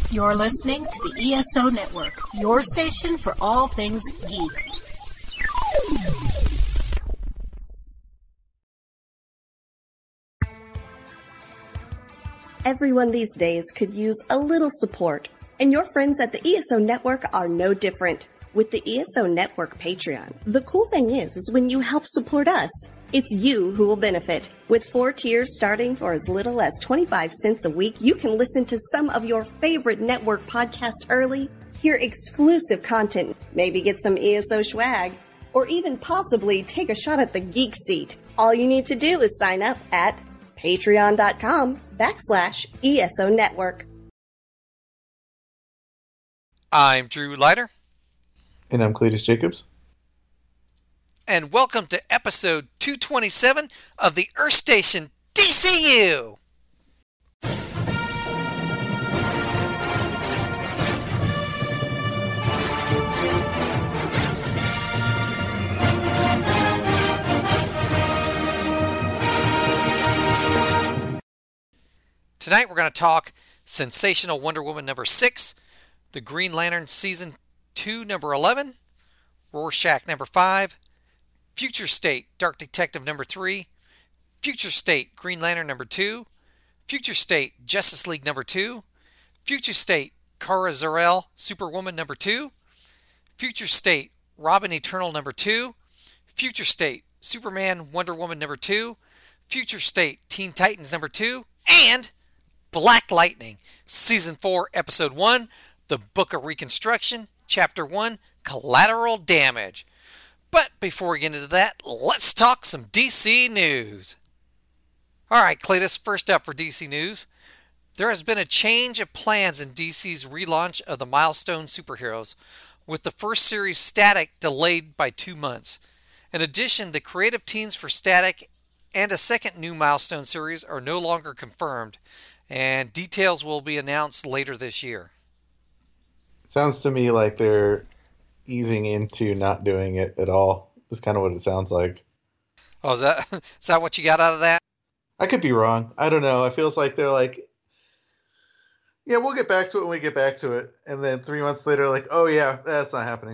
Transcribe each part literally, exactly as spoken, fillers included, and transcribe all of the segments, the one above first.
You're listening to the E S O Network, your station for all things geek. Everyone these days could use a little support, and your friends at the E S O Network are no different. With the E S O Network Patreon, the cool thing is, is when you help support us, it's you who will benefit. With four tiers starting for as little as twenty-five cents a week, you can listen to some of your favorite network podcasts early, hear exclusive content, maybe get some E S O swag, or even possibly take a shot at the geek seat. All you need to do is sign up at patreon.com backslash ESO Network. I'm Drew Leiter. And I'm Cletus Jacobs. And welcome to episode two twenty-seven of the Earth Station D C U. Tonight we're going to talk Sensational Wonder Woman number six, The Green Lantern season two number eleven, Rorschach number five, Future State Dark Detective number three, Future State Green Lantern number two, Future State Justice League number two, Future State Kara Zor-El Superwoman number two, Future State Robin Eternal number two, Future State Superman Wonder Woman number two, Future State Teen Titans number two, and Black Lightning Season four Episode one, The Book of Reconstruction, Chapter one, Collateral Damage. But before we get into that, let's talk some D C news. Alright, Cletus, first up for D C news. There has been a change of plans in D C's relaunch of the Milestone superheroes, with the first series Static delayed by two months. In addition, the creative teams for Static and a second new Milestone series are no longer confirmed, and details will be announced later this year. Sounds to me like they're easing into not doing it at all. That's kind of what it sounds like. Oh, is that is that what you got out of that? I could be wrong. I don't know. It feels like they're like, yeah, we'll get back to it when we get back to it. And then three months later, like, oh yeah, that's not happening.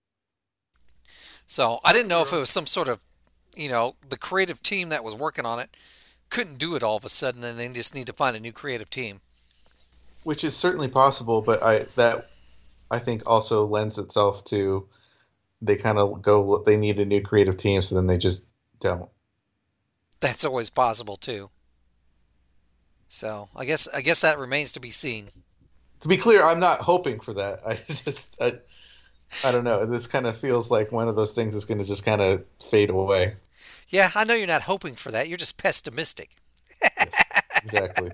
So I didn't know if it was some sort of, you know, the creative team that was working on it couldn't do it all of a sudden and they just need to find a new creative team. Which is certainly possible, but I that I think also lends itself to they kind of go, they need a new creative team, so then they just don't. That's always possible too. So I guess I guess that remains to be seen. To be clear, I'm not hoping for that. I just I, I don't know. This kind of feels like one of those things that's going to just kind of fade away. Yeah, I know you're not hoping for that. You're just pessimistic. Yes, exactly.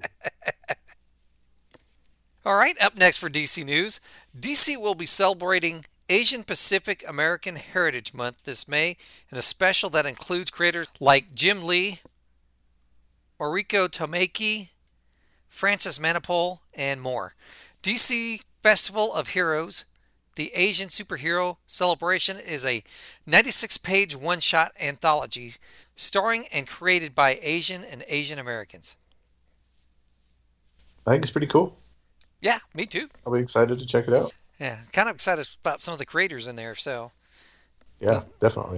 All right, up next for D C News. D C will be celebrating Asian Pacific American Heritage Month this May in a special that includes creators like Jim Lee, Oriko Tomeki, Francis Manapul, and more. D C Festival of Heroes, the Asian Superhero Celebration, is a ninety-six page one-shot anthology starring and created by Asian and Asian Americans. I think it's pretty cool. Yeah, me too. I'll be excited to check it out. Yeah, kind of excited about some of the creators in there, so. Yeah, definitely.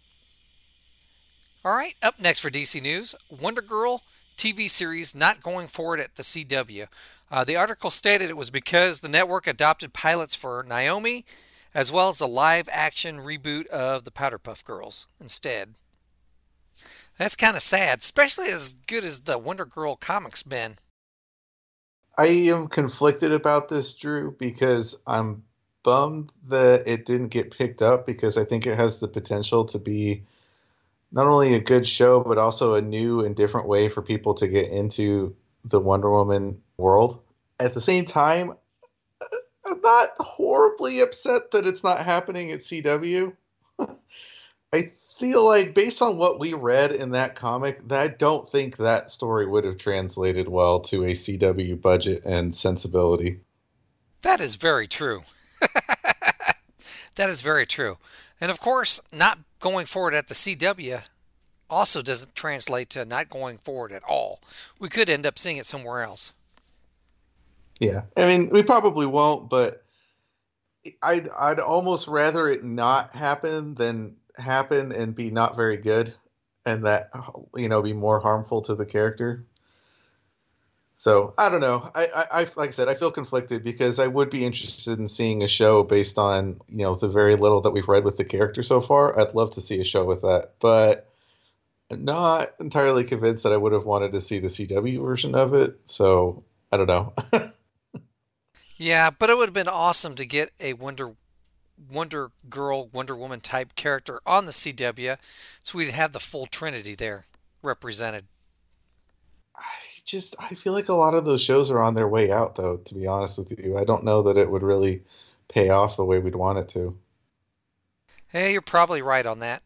All right, up next for D C News, Wonder Girl T V series not going forward at the C W. Uh, the article stated it was because the network adopted pilots for Naomi, as well as a live-action reboot of the Powderpuff Girls instead. That's kind of sad, especially as good as the Wonder Girl comics been. I am conflicted about this, Drew, because I'm bummed that it didn't get picked up, because I think it has the potential to be not only a good show, but also a new and different way for people to get into the Wonder Woman world. At the same time, I'm not horribly upset that it's not happening at C W. I feel like, based on what we read in that comic, that I don't think that story would have translated well to a C W budget and sensibility. That is very true. That is very true. And of course, not going forward at the C W also doesn't translate to not going forward at all. We could end up seeing it somewhere else. Yeah, I mean, we probably won't, but I'd I'd almost rather it not happen than happen and be not very good, and that, you know, be more harmful to the character. So I don't know. I, I, I like I said, I feel conflicted because I would be interested in seeing a show based on, you know, the very little that we've read with the character so far. I'd love to see a show with that, but not entirely convinced that I would have wanted to see the C W version of it. So I don't know. Yeah, but it would have been awesome to get a Wonder Wonder Girl, Wonder Woman type character on the C W, so we'd have the full Trinity there represented. I just I feel like a lot of those shows are on their way out, though. To be honest with you, I don't know that it would really pay off the way we'd want it to. Hey, you're probably right on that.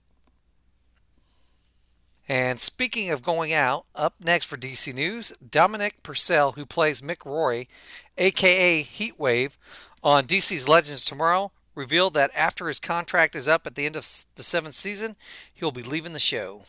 And speaking of going out, up next for D C News, Dominic Purcell, who plays Mick Rory, aka Heatwave, on D C's Legends Tomorrow, revealed that after his contract is up at the end of the seventh season, he'll be leaving the show.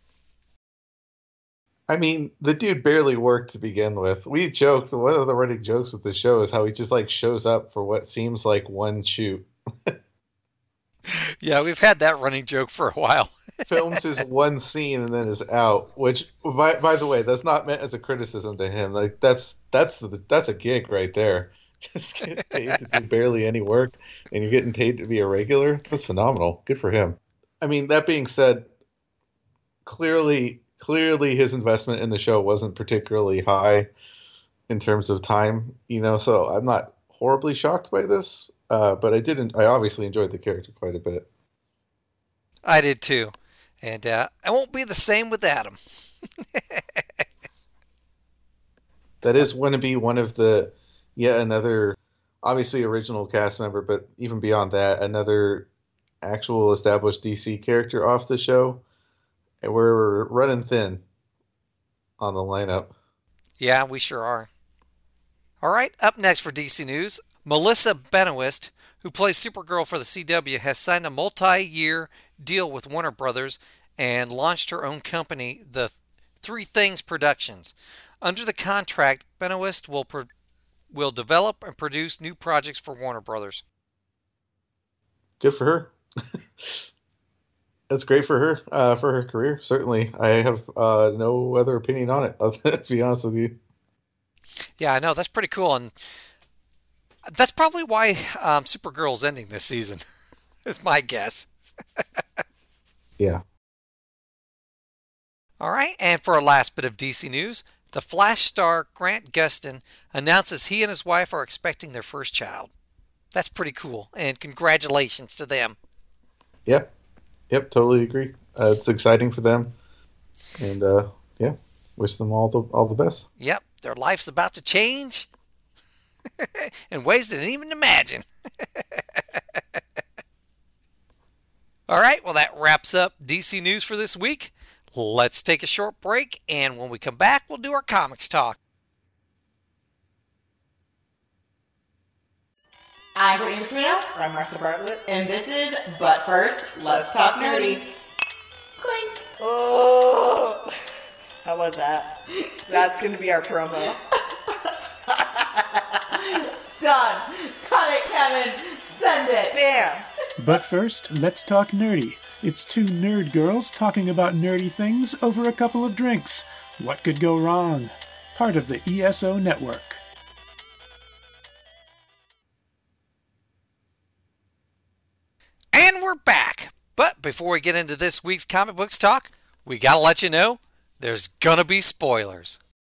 I mean, the dude barely worked to begin with. We joked, one of the running jokes with the show is how he just like shows up for what seems like one shoot. Yeah, we've had that running joke for a while. Films his one scene and then is out. Which, by by the way, that's not meant as a criticism to him. Like that's that's the that's a gig right there. Just getting paid to do barely any work, and you're getting paid to be a regular. That's phenomenal. Good for him. I mean, that being said, clearly, clearly his investment in the show wasn't particularly high in terms of time. You know, so I'm not horribly shocked by this. Uh, but I didn't. I obviously enjoyed the character quite a bit. I did too, and uh, I won't be the same with Adam. That is going to be one of the yet another, obviously original cast member, but even beyond that, another actual established D C character off the show, and we're running thin on the lineup. Yeah, we sure are. All right, up next for D C News. Melissa Benoist, who plays Supergirl for the C W, has signed a multi-year deal with Warner Brothers and launched her own company, the Three Things Productions. Under the contract, Benoist will pro- will develop and produce new projects for Warner Brothers. Good for her. That's great for her, uh, for her career. Certainly, I have uh, no other opinion on it. To be honest with you. Yeah, I know, that's pretty cool, and that's probably why um, Supergirl's ending this season, is my guess. Yeah. All right, and for our last bit of D C news, the Flash star Grant Gustin announces he and his wife are expecting their first child. That's pretty cool, and congratulations to them. Yep. Yep, totally agree. Uh, it's exciting for them, and uh, yeah, wish them all the all the best. Yep, their life's about to change in ways they didn't even imagine. All right, well, that wraps up D C News for this week. Let's take a short break, and when we come back, we'll do our comics talk. I'm Brittany Trino. I'm Martha Bartlett. And this is But First, Let's Talk Nerdy. Clink. Oh, how was that? That's going to be our promo. Done. Cut it, Kevin. Send it. Bam. But first, let's talk nerdy. It's two nerd girls talking about nerdy things over a couple of drinks. What could go wrong? Part of the E S O Network. And we're back. But before we get into this week's comic books talk, we gotta let you know there's gonna be spoilers.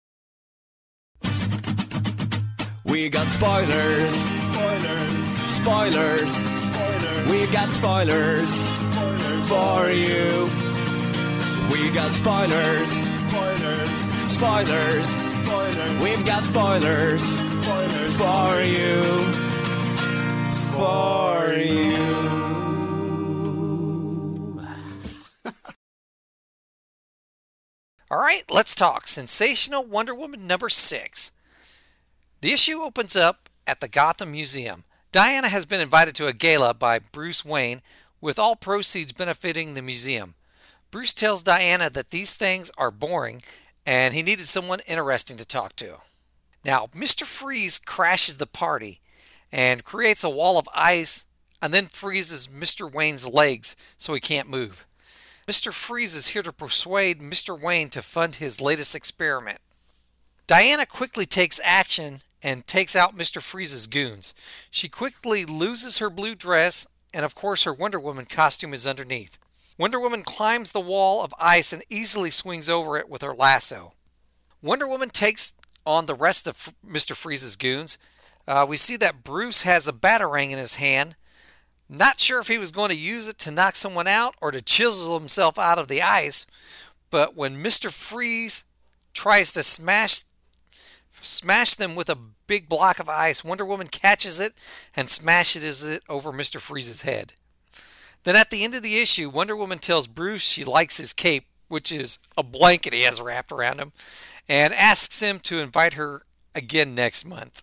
We got spoilers. Spoilers. Spoilers. Spoilers. We got spoilers. Spoilers for you. We got spoilers. Spoilers. Spoilers. Spoilers. We've got spoilers. Spoilers for you. For you. All right, let's talk Sensational Wonder Woman number six. The issue opens up at the Gotham Museum. Diana has been invited to a gala by Bruce Wayne, with all proceeds benefiting the museum. Bruce tells Diana that these things are boring and he needed someone interesting to talk to. Now, Mister Freeze crashes the party and creates a wall of ice and then freezes Mister Wayne's legs so he can't move. Mister Freeze is here to persuade Mister Wayne to fund his latest experiment. Diana quickly takes action and takes out Mister Freeze's goons. She quickly loses her blue dress, and of course her Wonder Woman costume is underneath. Wonder Woman climbs the wall of ice and easily swings over it with her lasso. Wonder Woman takes on the rest of Mister Freeze's goons. Uh, we see that Bruce has a batarang in his hand. Not sure if he was going to use it to knock someone out or to chisel himself out of the ice, but when Mister Freeze tries to smash smash them with a big block of ice, Wonder Woman catches it and smashes it over Mister Freeze's head. Then at the end of the issue, Wonder Woman tells Bruce she likes his cape, which is a blanket he has wrapped around him, and asks him to invite her again next month.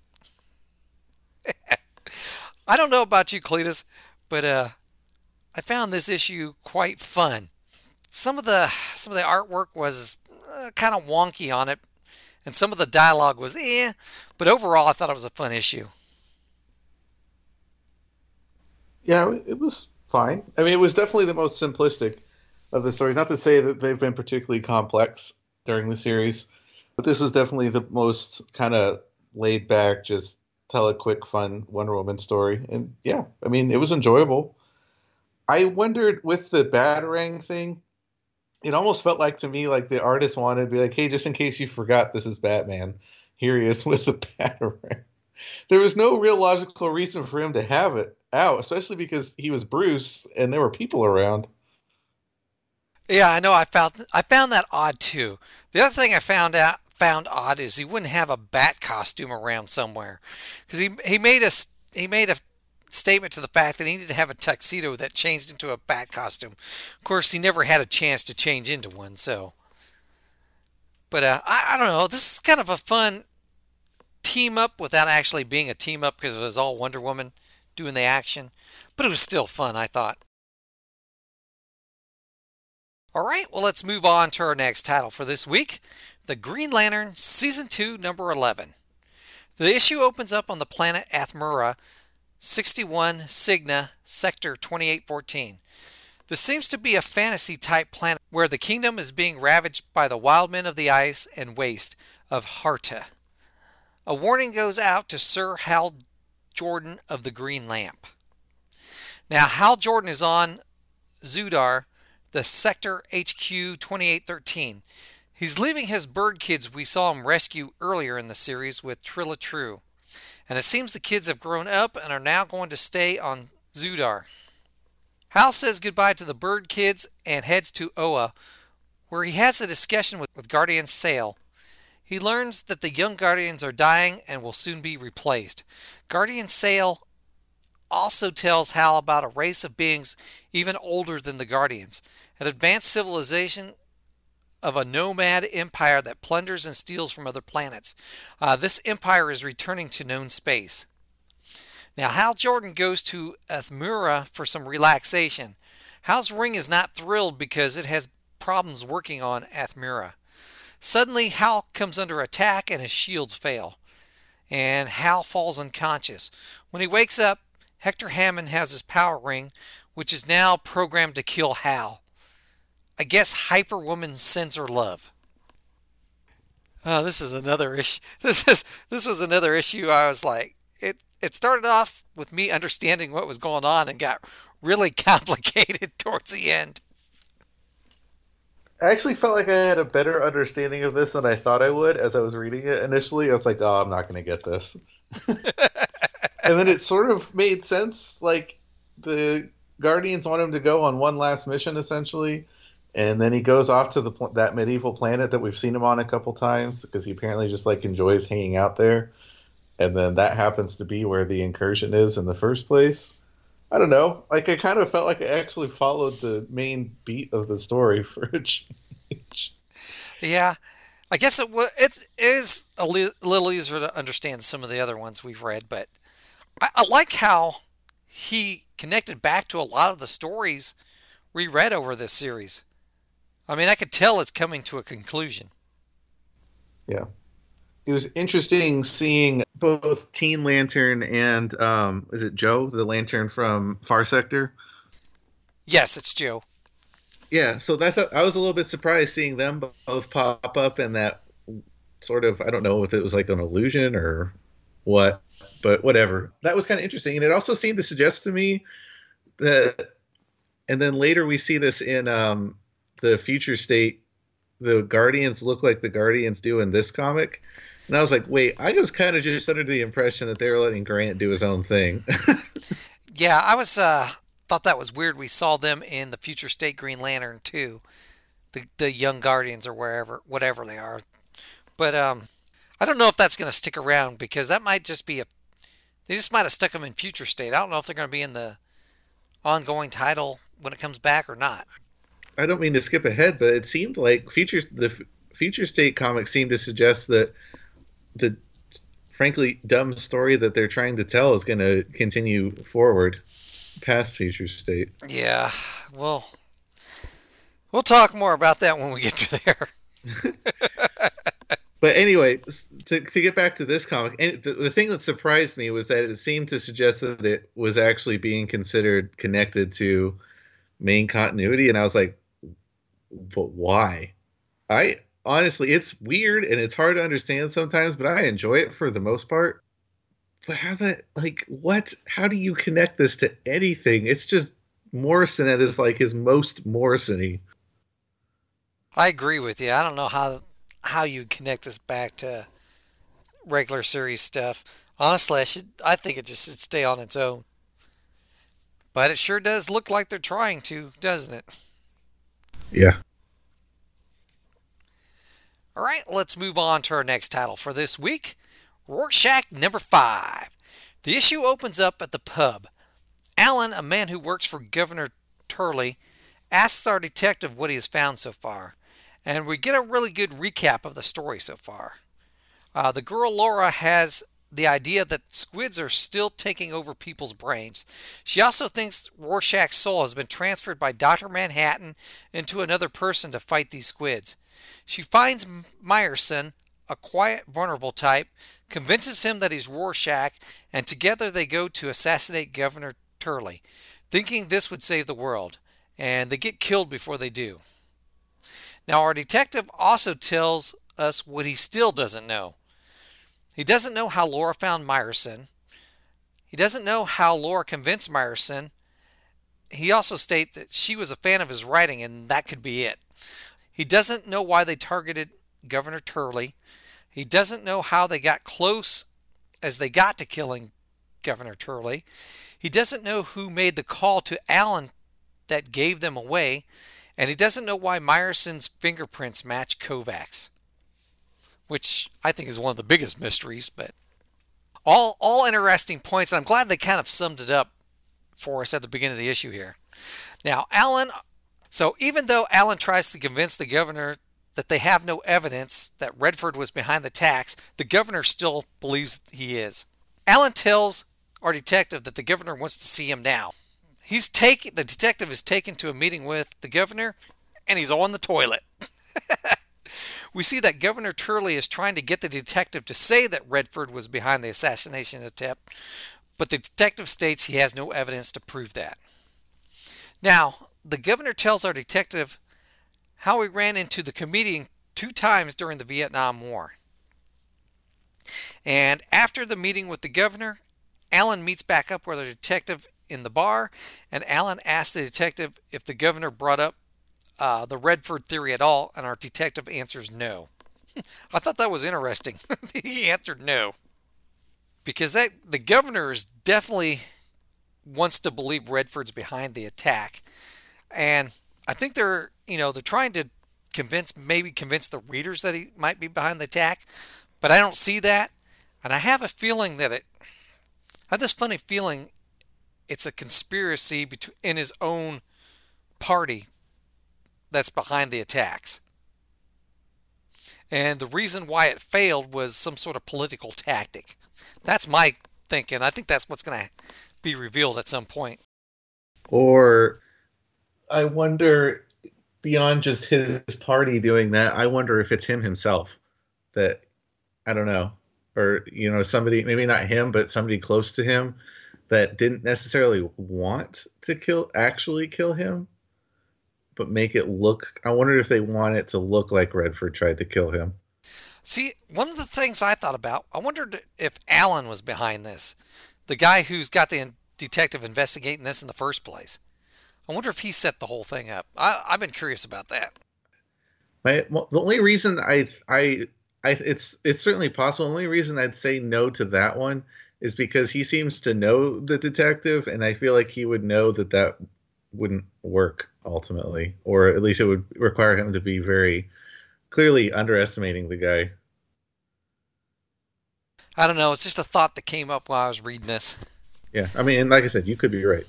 I don't know about you, Cletus, but uh, I found this issue quite fun. Some of the some of the artwork was uh, kind of wonky on it, and some of the dialogue was eh, but overall I thought it was a fun issue. Yeah, it was fine. I mean, it was definitely the most simplistic of the stories. Not to say that they've been particularly complex during the series, but this was definitely the most kind of laid back, just tell a quick, fun Wonder Woman story. And yeah, I mean, it was enjoyable. I wondered with the Batarang thing, it almost felt like to me like the artist wanted to be like, hey, just in case you forgot, this is Batman. Here he is with the Batarang. There was no real logical reason for him to have it out, especially because he was Bruce and there were people around. Yeah, I know. I found I found that odd too. The other thing I found out found odd is he wouldn't have a bat costume around somewhere, because he he made a he made a statement to the fact that he needed to have a tuxedo that changed into a bat costume. Of course, he never had a chance to change into one. So, but uh, I I don't know. This is kind of a fun team up without actually being a team up, because it was all Wonder Woman doing the action, but it was still fun, I thought. All right, well, let's move on to our next title for this week, The Green Lantern, Season two, Number eleven. The issue opens up on the planet Athmura, sixty-one Cygna, Sector twenty-eight fourteen. This seems to be a fantasy-type planet where the kingdom is being ravaged by the wild men of the ice and waste of Harta. A warning goes out to Sir Hal Jordan of the Green Lamp. Now, Hal Jordan is on Zudar, the Sector H Q twenty-eight thirteen. He's leaving his bird kids we saw him rescue earlier in the series with Trilla True. And it seems the kids have grown up and are now going to stay on Zudar. Hal says goodbye to the bird kids and heads to Oa, where he has a discussion with, with Guardian Sale. He learns that the young Guardians are dying and will soon be replaced. Guardian Sale also tells Hal about a race of beings even older than the Guardians, an advanced civilization of a nomad empire that plunders and steals from other planets. Uh, this empire is returning to known space. Now, Hal Jordan goes to Athmura for some relaxation. Hal's ring is not thrilled because it has problems working on Athmura. Suddenly, Hal comes under attack and his shields fail, and Hal falls unconscious. When he wakes up, Hector Hammond has his power ring, which is now programmed to kill Hal. I guess Hyper Woman sends her love. Oh, this is another issue. This is this was another issue. I was like, it. It started off with me understanding what was going on and got really complicated towards the end. I actually felt like I had a better understanding of this than I thought I would as I was reading it initially. I was like, oh, I'm not going to get this. And then it sort of made sense. Like, the Guardians want him to go on one last mission, essentially. And then he goes off to the that medieval planet that we've seen him on a couple times, because he apparently just, like, enjoys hanging out there. And then that happens to be where the incursion is in the first place. I don't know. Like, I kind of felt like I actually followed the main beat of the story for a change. Yeah. I guess it, w- it is a li- little easier to understand some of the other ones we've read, but I, I like how he connected back to a lot of the stories we read over this series. I mean, I could tell it's coming to a conclusion. Yeah. it was interesting seeing both Teen Lantern and um, is it Joe, the Lantern from Far Sector? Yes, it's Joe. Yeah, so that I was a little bit surprised seeing them both pop up in that sort of, I don't know if it was like an illusion or what, but whatever. That was kind of interesting, and it also seemed to suggest to me that, and then later we see this in um, the Future State, the Guardians look like the Guardians do in this comic. And I was like, wait, I was kind of just under the impression that they were letting Grant do his own thing. Yeah, I was uh, thought that was weird. We saw them in the Future State Green Lantern too, the the Young Guardians or wherever, whatever they are. But um, I don't know if that's going to stick around because that might just be a. They just might have stuck them in Future State. I don't know if they're going to be in the ongoing title when it comes back or not. I don't mean to skip ahead, but it seemed like Future the Future State comics seemed to suggest that the frankly dumb story that they're trying to tell is going to continue forward past Future State. Yeah, well, we'll talk more about that when we get to there. But anyway, to to get back to this comic, and the, the thing that surprised me was that it seemed to suggest that it was actually being considered connected to main continuity, and I was like, but why? I honestly, it's weird and it's hard to understand sometimes, but I enjoy it for the most part. But how that, like, what? How do you connect this to anything? It's just Morrison at his like his most Morrison-y. I agree with you. I don't know how how you connect this back to regular series stuff. Honestly, I should. I think it just should stay on its own. But it sure does look like they're trying to, doesn't it? Yeah. All right, let's move on to our next title for this week. Rorschach number five. The issue opens up at the pub. Alan, a man who works for Governor Turley, asks our detective what he has found so far. And we get a really good recap of the story so far. Uh, the girl Laura has the idea that squids are still taking over people's brains. She also thinks Rorschach's soul has been transferred by Doctor Manhattan into another person to fight these squids. She finds Myerson, a quiet, vulnerable type, convinces him that he's Rorschach, and together they go to assassinate Governor Turley, thinking this would save the world, and they get killed before they do. Now, our detective also tells us what he still doesn't know. He doesn't know how Laura found Myerson. He doesn't know how Laura convinced Myerson. He also states that she was a fan of his writing, and that could be it. He doesn't know why they targeted Governor Turley. He doesn't know how they got close as they got to killing Governor Turley. He doesn't know who made the call to Alan that gave them away. And he doesn't know why Myerson's fingerprints match Kovacs, which I think is one of the biggest mysteries. But all all interesting points, and I'm glad they kind of summed it up for us at the beginning of the issue here. Now, Alan, so even though Alan tries to convince the governor that they have no evidence that Redford was behind the attacks, the governor still believes he is. Alan tells our detective that the governor wants to see him now. He's taken, the detective is taken to a meeting with the governor, and he's on the toilet. We see that Governor Turley is trying to get the detective to say that Redford was behind the assassination attempt, but the detective states he has no evidence to prove that. Now, the governor tells our detective how he ran into the comedian two times during the Vietnam War. And after the meeting with the governor, Alan meets back up with the detective in the bar, and Alan asks the detective if the governor brought up uh, the Redford theory at all, and our detective answers no. I thought that was interesting. He answered no. Because that the governor is definitely wants to believe Redford's behind the attack. And I think they're, you know, they're trying to convince, maybe convince the readers that he might be behind the attack, but I don't see that. And I have a feeling that it, I have this funny feeling it's a conspiracy between in his own party that's behind the attacks. And the reason why it failed was some sort of political tactic. That's my thinking. I think that's what's going to be revealed at some point. Or I wonder, beyond just his party doing that, I wonder if it's him himself that I don't know, or you know, somebody, maybe not him, but somebody close to him that didn't necessarily want to kill, actually kill him, but make it look. I wondered if they want it to look like Redford tried to kill him. See, one of the things I thought about, I wondered if Alan was behind this, the guy who's got the in- detective investigating this in the first place. I wonder if he set the whole thing up. I, I've been curious about that. My, well, the only reason I, I, I, it's it's certainly possible. The only reason I'd say no to that one is because he seems to know the detective, and I feel like he would know that that wouldn't work ultimately, or at least it would require him to be very clearly underestimating the guy. I don't know. It's just a thought that came up while I was reading this. Yeah, I mean, and like I said, you could be right.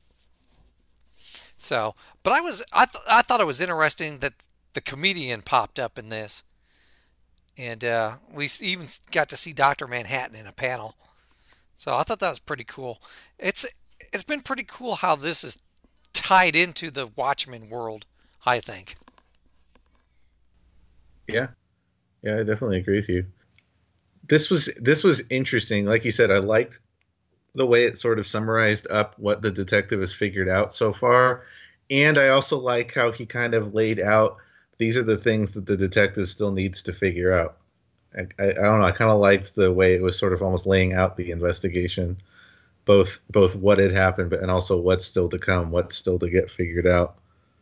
So, but I was, I, th- I thought it was interesting that the comedian popped up in this, and uh, we even got to see Doctor Manhattan in a panel. So I thought that was pretty cool. It's, it's been pretty cool how this is tied into the Watchmen world, I think. Yeah, yeah, I definitely agree with you. This was this was interesting. Like you said, I liked the way it sort of summarized up what the detective has figured out so far, and I also like how he kind of laid out these are the things that the detective still needs to figure out. I, I, I don't know. I kind of liked the way it was sort of almost laying out the investigation, both both what had happened, but and also what's still to come, what's still to get figured out.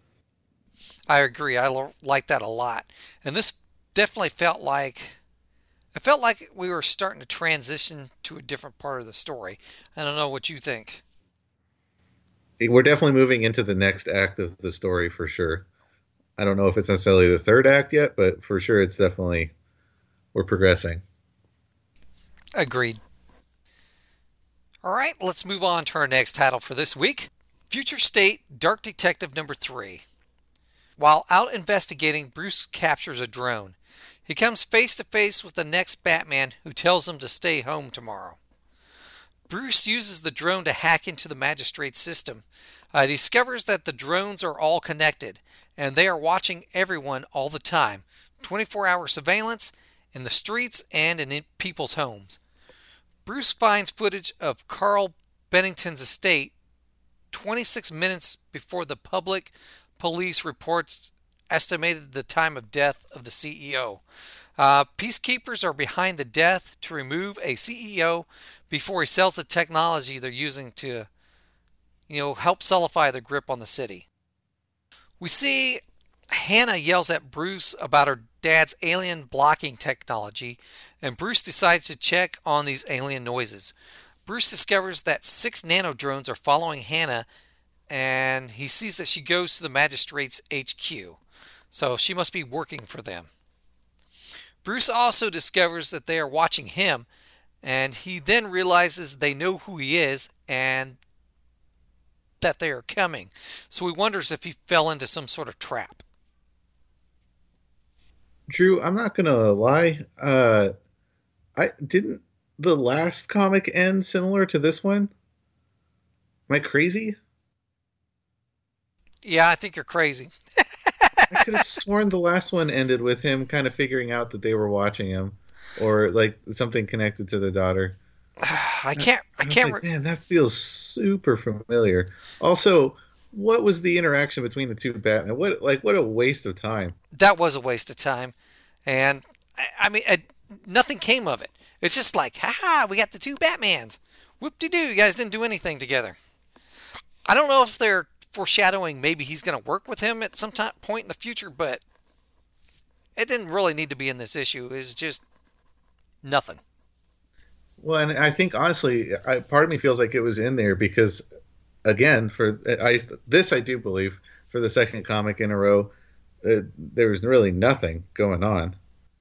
I agree. I lo- like that a lot. And this definitely felt like, it felt like we were starting to transition to a different part of the story. I don't know what you think. We're definitely moving into the next act of the story for sure. I don't know if it's necessarily the third act yet, but for sure it's definitely, we're progressing. Agreed. All right, let's move on to our next title for this week. Future State Dark Detective number three. While out investigating, Bruce captures a drone. He comes face to face with the next Batman, who tells him to stay home tomorrow. Bruce uses the drone to hack into the magistrate's system. Uh, he discovers that the drones are all connected, and they are watching everyone all the time. twenty-four hour surveillance in the streets and in people's homes. Bruce finds footage of Carl Bennington's estate twenty-six minutes before the public police reports estimated the time of death of the C E O. Uh, peacekeepers are behind the death to remove a C E O before he sells the technology they're using to, you know, help solidify their grip on the city. We see Hannah yells at Bruce about her dad's alien blocking technology, and Bruce decides to check on these alien noises. Bruce discovers that six nano drones are following Hannah, and he sees that she goes to the magistrate's H Q. So she must be working for them. Bruce also discovers that they are watching him, and he then realizes they know who he is and that they are coming. So he wonders if he fell into some sort of trap. Drew, I'm not gonna lie. Uh, I didn't the last comic end similar to this one? Am I crazy? Yeah, I think you're crazy. I could have sworn the last one ended with him kind of figuring out that they were watching him, or like something connected to the daughter. I can't. I, I can't. Like, man, that feels super familiar. Also, what was the interaction between the two Batman? What like what a waste of time. That was a waste of time, and I, I mean, it, nothing came of it. It's just like, haha, we got the two Batmans. Whoop-de-doo, you guys didn't do anything together. I don't know if they're foreshadowing maybe he's going to work with him at some time, point in the future, but it didn't really need to be in this issue. It's just nothing. Well, and I think honestly, I, part of me feels like it was in there because, again, for I this I do believe for the second comic in a row, uh, there was really nothing going on.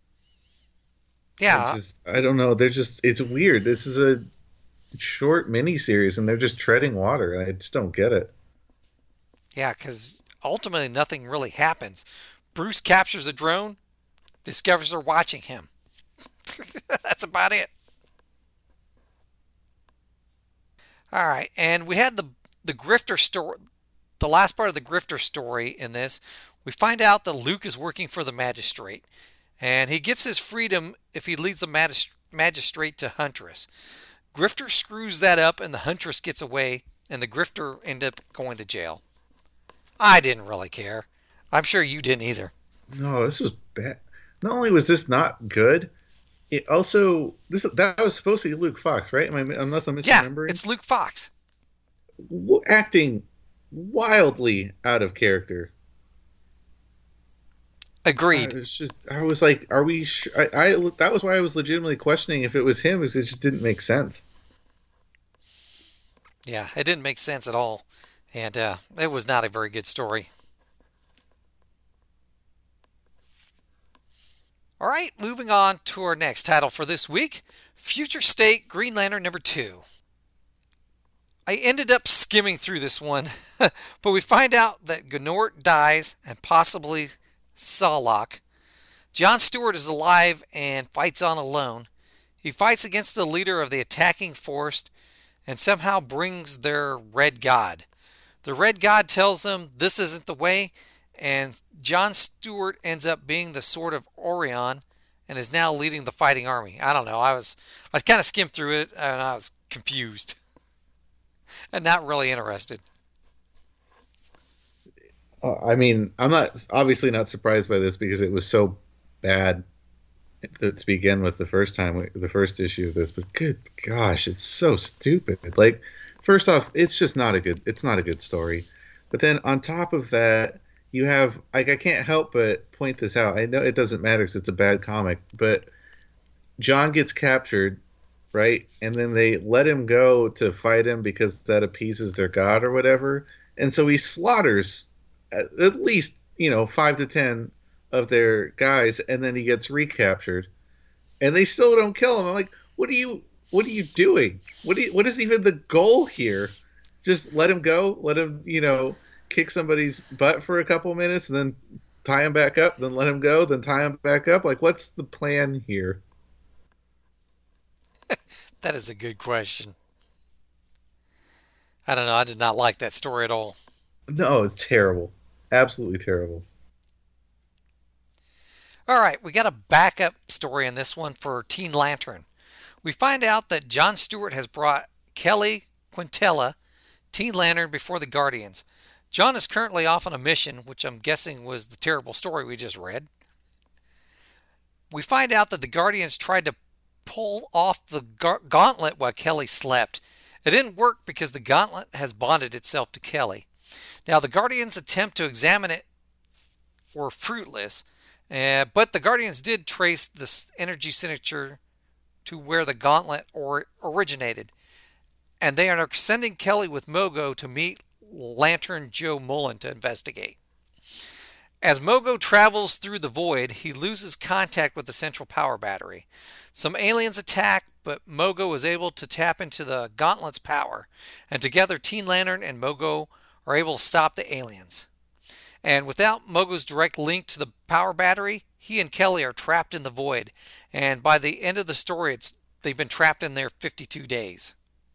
Yeah, I, just, I don't know. There's just it's weird. This is a short mini series, and they're just treading water, and I just don't get it. Yeah, because ultimately nothing really happens. Bruce captures a drone, discovers they're watching him. That's about it. All right, and we had the the grifter story, the last part of the grifter story in this. We find out that Luke is working for the magistrate, and he gets his freedom if he leads the magist- magistrate to Huntress. Grifter screws that up, and the Huntress gets away, and the Grifter end up going to jail. I didn't really care. I'm sure you didn't either. No, this was bad. Not only was this not good, it also this that was supposed to be Luke Fox, right? Am I, unless I'm misremembering. Yeah, it's Luke Fox. W- acting wildly out of character. Agreed. I was just, I was like, are we? Sh- I, I that was why I was legitimately questioning if it was him, because it just didn't make sense. Yeah, it didn't make sense at all, and uh, it was not a very good story. All right, moving on to our next title for this week, Future State Green Lantern number two. I ended up skimming through this one, but we find out that Gnort dies and possibly Sawlok. John Stewart is alive and fights on alone. He fights against the leader of the attacking force and somehow brings their Red God. The Red God tells them this isn't the way, and John Stewart ends up being the Sword of Orion and is now leading the fighting army. I don't know. I was I kind of skimmed through it and I was confused and not really interested. Uh, I mean, I'm not obviously not surprised by this because it was so bad to, to begin with the first time, the first issue of this. But good gosh, it's so stupid. Like, first off, it's just not a good. It's not a good story. But then on top of that, you have, like, I can't help but point this out. I know it doesn't matter because it's a bad comic, but John gets captured, right? And then they let him go to fight him because that appeases their god or whatever. And so he slaughters at, at least, you know, five to ten of their guys, and then he gets recaptured. And they still don't kill him. I'm like, what are you, what are you doing? What do you, what is even the goal here? Just let him go? Let him, you know, kick somebody's butt for a couple minutes and then tie him back up, then let him go, then tie him back up? Like, what's the plan here? That is a good question. I don't know. I did not like that story at all. No, it's terrible. Absolutely terrible. All right, we got a backup story in this one for Teen Lantern. We find out that John Stewart has brought Kelly Quintella, Teen Lantern, before the Guardians. John is currently off on a mission, which I'm guessing was the terrible story we just read. We find out that the Guardians tried to pull off the gauntlet while Kelly slept. It didn't work because the gauntlet has bonded itself to Kelly. Now, the Guardians' attempt to examine it were fruitless, uh, but the Guardians did trace this energy signature to where the gauntlet or originated, and they are sending Kelly with Mogo to meet Lantern Joe Mullen to investigate. As Mogo travels through the void, he loses contact with the central power battery. Some aliens attack, but Mogo is able to tap into the gauntlet's power, and together Teen Lantern and Mogo are able to stop the aliens. And without Mogo's direct link to the power battery, he and Kelly are trapped in the void, and by the end of the story, it's they've been trapped in there fifty-two days.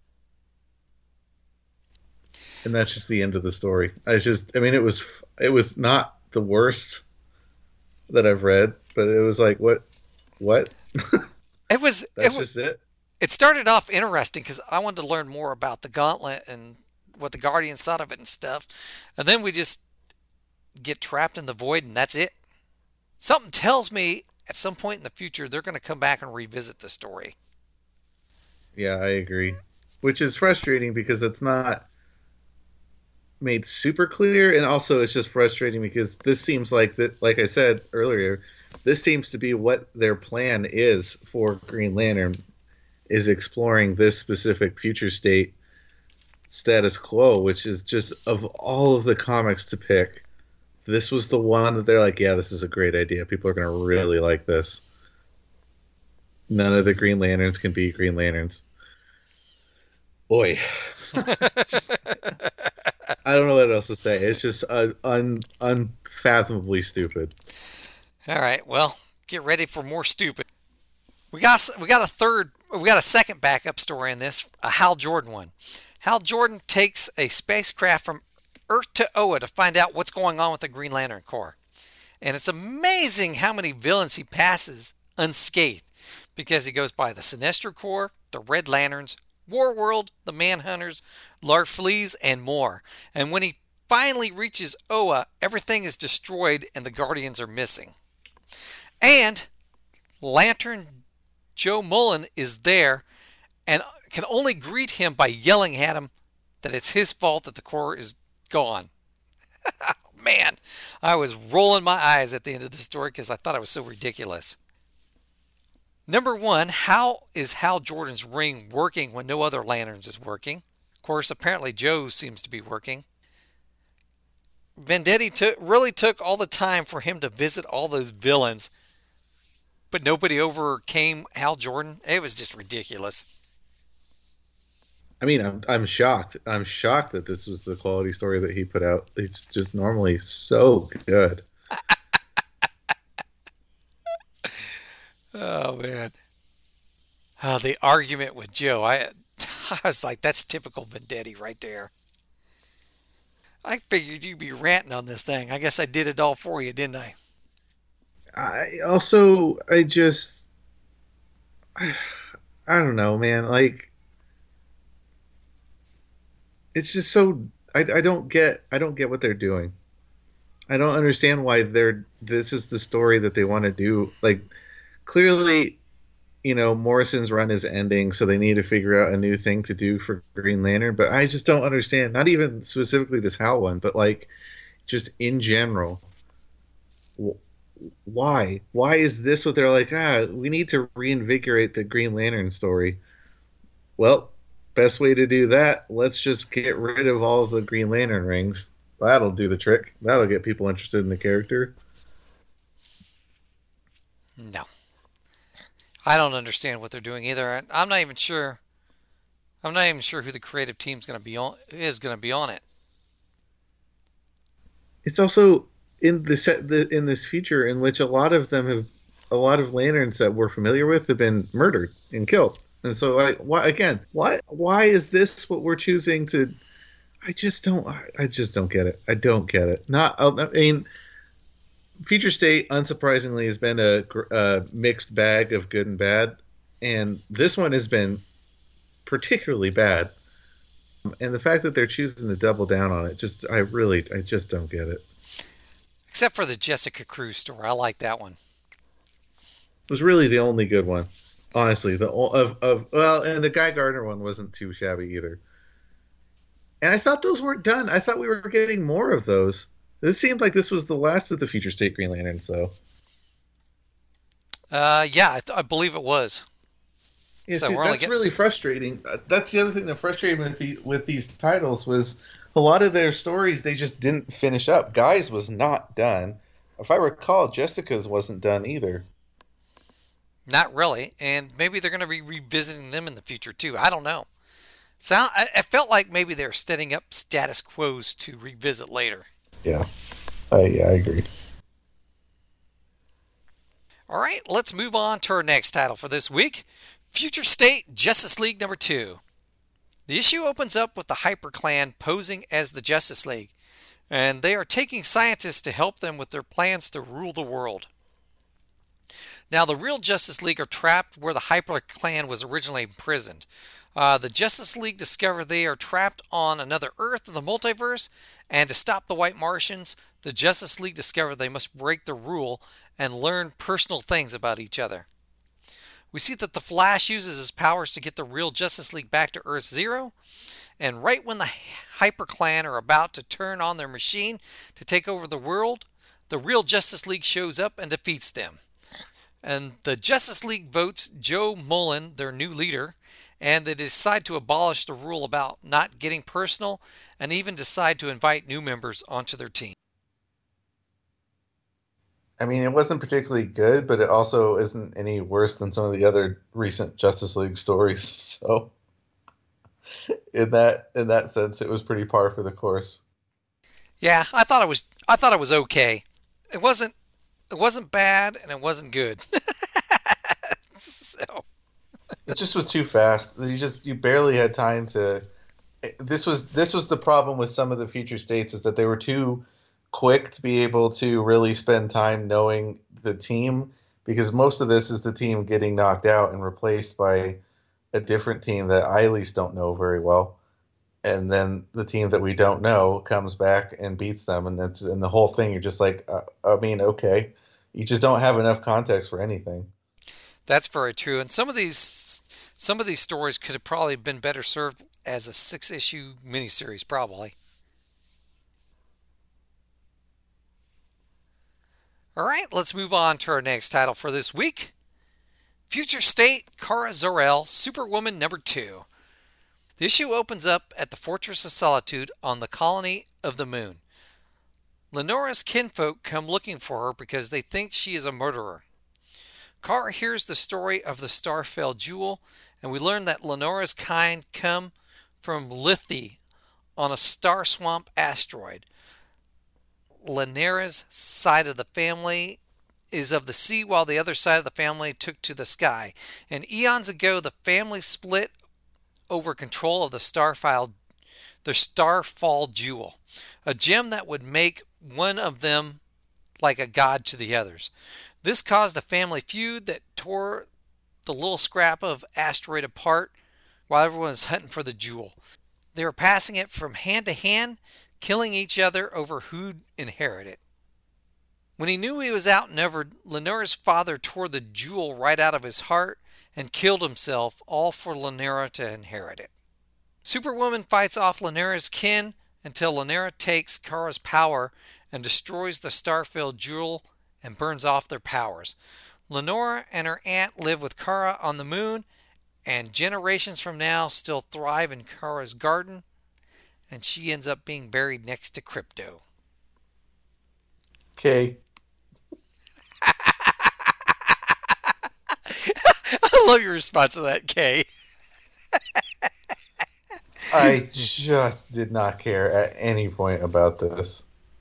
And that's just the end of the story. I was just, I mean, it was, it was not the worst that I've read, but it was like, what, what? It was, that's it was, just it. It started off interesting because I wanted to learn more about the gauntlet and what the Guardians thought of it and stuff. And then we just get trapped in the void and that's it. Something tells me at some point in the future, they're going to come back and revisit the story. Yeah, I agree. Which is frustrating because it's not made super clear, and also it's just frustrating because this seems like that, like I said earlier, this seems to be what their plan is for Green Lantern, is exploring this specific future state status quo, which is just, of all of the comics to pick, this was the one that they're like, yeah, this is a great idea. People are going to really like this. None of the Green Lanterns can be Green Lanterns. Boy. Just, I don't know what else to say. It's just uh, un, unfathomably stupid. All right, well, get ready for more stupid. We got we got a third, we got a second backup story in this, a Hal Jordan one. Hal Jordan takes a spacecraft from Earth to Oa to find out what's going on with the Green Lantern Corps. And it's amazing how many villains he passes unscathed, because he goes by the Sinestro Corps, the Red Lanterns, Warworld, the Manhunters, Larfleeze, and more. And when he finally reaches Oa, everything is destroyed and the Guardians are missing. And Lantern Joe Mullen is there and can only greet him by yelling at him that it's his fault that the Corps is gone. Man, I was rolling my eyes at the end of the story because I thought it was so ridiculous. Number one, how is Hal Jordan's ring working when no other lanterns is working? Of course, apparently Joe seems to be working. Vendetti took, really took all the time for him to visit all those villains, but nobody overcame Hal Jordan. It was just ridiculous. I mean, I'm I'm shocked. I'm shocked that this was the quality story that he put out. It's just normally so good. Oh, man. Oh, the argument with Joe. I, I was like, that's typical Vendetti right there. I figured you'd be ranting on this thing. I guess I did it all for you, didn't I? I also, I just, I, I don't know, man. Like, it's just so, I, I don't get, I don't get what they're doing. I don't understand why they're, this is the story that they want to do. Like, clearly, you know, Morrison's run is ending, so they need to figure out a new thing to do for Green Lantern. But I just don't understand, not even specifically this Hal one, but like just in general, why? Why is this what they're like, ah, we need to reinvigorate the Green Lantern story? Well, best way to do that, let's just get rid of all of the Green Lantern rings. That'll do the trick. That'll get people interested in the character. No. I don't understand what they're doing either. I'm not even sure. I'm not even sure who the creative team's going to be on is going to be on it. It's also in the set the, in this feature in which a lot of them have a lot of lanterns that we're familiar with have been murdered and killed. And so, like, why again? Why why is this what we're choosing to? I just don't. I just don't get it. I don't get it. Not. I mean. Future State, unsurprisingly, has been a, a mixed bag of good and bad, and this one has been particularly bad. And the fact that they're choosing to double down on it, just I really, I just don't get it. Except for the Jessica Cruz story, I like that one. It was really the only good one, honestly. The of of well, and the Guy Gardner one wasn't too shabby either. And I thought those weren't done. I thought we were getting more of those. It seemed like this was the last of the Future State Green Lanterns, though. Uh, yeah, I, th- I believe it was. Yeah, so see, that's getting... really frustrating. Uh, that's the other thing that frustrated me with, the, with these titles was a lot of their stories they just didn't finish up. Guy's was not done. If I recall, Jessica's wasn't done either. Not really, and maybe they're going to be revisiting them in the future too. I don't know. Sound I, I felt like maybe they're setting up status quos to revisit later. Yeah, I, yeah, I agree. All right, let's move on to our next title for this week, Future State Justice League number two. The issue opens up with the Hyper Clan posing as the Justice League, and they are taking scientists to help them with their plans to rule the world. Now, the real Justice League are trapped where the Hyper Clan was originally imprisoned. Uh, the Justice League discover they are trapped on another Earth in the multiverse, and to stop the White Martians, the Justice League discover they must break the rule and learn personal things about each other. We see that the Flash uses his powers to get the real Justice League back to Earth Zero, and right when the Hyper Clan are about to turn on their machine to take over the world, the real Justice League shows up and defeats them. And the Justice League votes Joe Mullen their new leader, and they decide to abolish the rule about not getting personal and even decide to invite new members onto their team. I mean, it wasn't particularly good, but it also isn't any worse than some of the other recent Justice League stories. So in that in that sense, it was pretty par for the course. Yeah, I thought it was I thought it was okay. It wasn't it wasn't bad and it wasn't good. So it just was too fast. You just you barely had time to. This was this was the problem with some of the future states is that they were too quick to be able to really spend time knowing the team, because most of this is the team getting knocked out and replaced by a different team that I at least don't know very well. And then the team that we don't know comes back and beats them, and that's and the whole thing. You're just like, uh, I mean, okay, you just don't have enough context for anything. That's very true. And some of these some of these stories could have probably been better served as a six-issue miniseries, probably. All right, let's move on to our next title for this week. Future State, Kara Zor-El, Superwoman number two. The issue opens up at the Fortress of Solitude on the colony of the moon. Lenora's kinfolk come looking for her because they think she is a murderer. Kara hears the story of the Starfell Jewel, and we learn that Lenora's kind come from Lethe on a star swamp asteroid. Lenora's side of the family is of the sea, while the other side of the family took to the sky. And eons ago, the family split over control of the Starfall, the Starfall Jewel, a gem that would make one of them like a god to the others. This caused a family feud that tore the little scrap of asteroid apart while everyone was hunting for the jewel. They were passing it from hand to hand, killing each other over who'd inherit it. When he knew he was outnumbered, Lenora's father tore the jewel right out of his heart and killed himself, all for Lenora to inherit it. Superwoman fights off Lenora's kin until Lenora takes Kara's power and destroys the Starfell Jewel and burns off their powers. Lenora and her aunt live with Kara on the moon, and generations from now still thrive in Kara's garden, and she ends up being buried next to Crypto. Okay. I love your response to that, Kay. I just did not care at any point about this.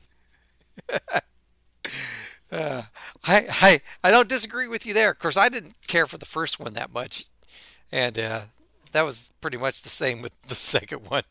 uh, I, I I don't disagree with you there. Of course, I didn't care for the first one that much, and uh, that was pretty much the same with the second one.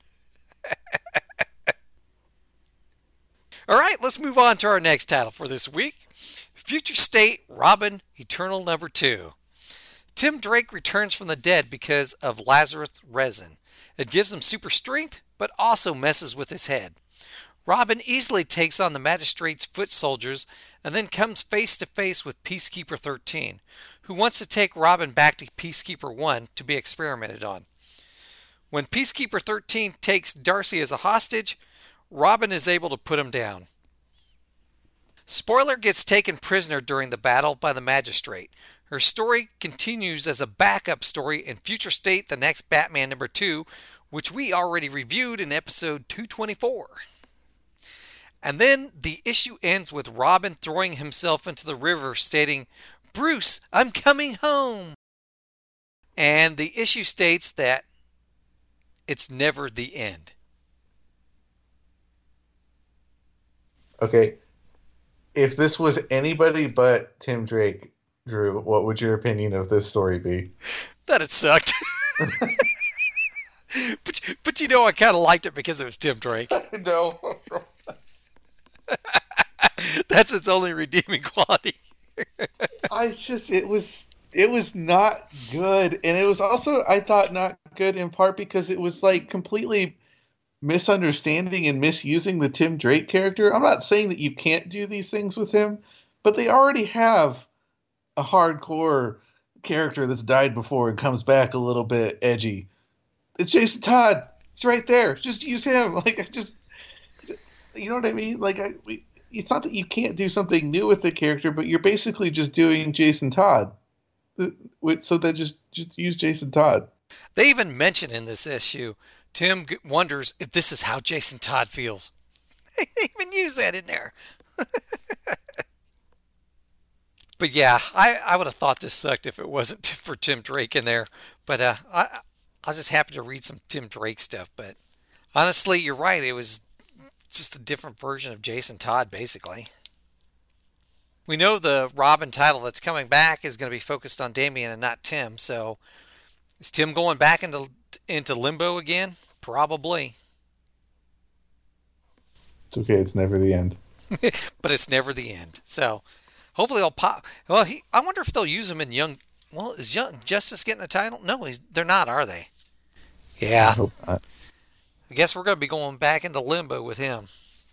All right, let's move on to our next title for this week. Future State, Robin, Eternal number two. Tim Drake returns from the dead because of Lazarus resin. It gives him super strength, but also messes with his head. Robin easily takes on the Magistrate's foot soldiers and then comes face to face with Peacekeeper thirteen, who wants to take Robin back to Peacekeeper one to be experimented on. When Peacekeeper thirteen takes Darcy as a hostage, Robin is able to put him down. Spoiler gets taken prisoner during the battle by the Magistrate. Her story continues as a backup story in Future State, The Next Batman number two, which we already reviewed in episode two twenty-four. And then the issue ends with Robin throwing himself into the river stating, "Bruce, I'm coming home." And the issue states that it's never the end. Okay. If this was anybody but Tim Drake, Drew, what would your opinion of this story be? That it sucked. but, but you know, I kind of liked it because it was Tim Drake. No. That's its only redeeming quality. I just, it was, it was not good. And it was also, I thought, not good in part because it was like completely misunderstanding and misusing the Tim Drake character. I'm not saying that you can't do these things with him, but they already have a hardcore character that's died before and comes back a little bit edgy. It's Jason Todd. It's right there. Just use him. Like, I just, you know what I mean? Like, I, we, it's not that you can't do something new with the character, but you're basically just doing Jason Todd. So then just, just use Jason Todd. They even mention in this issue, Tim wonders if this is how Jason Todd feels. They even use that in there. But yeah, I, I would have thought this sucked if it wasn't for Tim Drake in there. But uh, I, I was just happy to read some Tim Drake stuff. But honestly, you're right. It was just a different version of Jason Todd, basically. We know the Robin title that's coming back is going to be focused on Damian and not Tim. So is Tim going back into into limbo again? Probably. It's okay. It's never the end. but it's never the end. So hopefully they'll pop. Well, he, I wonder if they'll use him in Young. Well, is Young Justice getting a title? No, he's, they're not, are they? Yeah. I hope not. I guess we're going to be going back into limbo with him.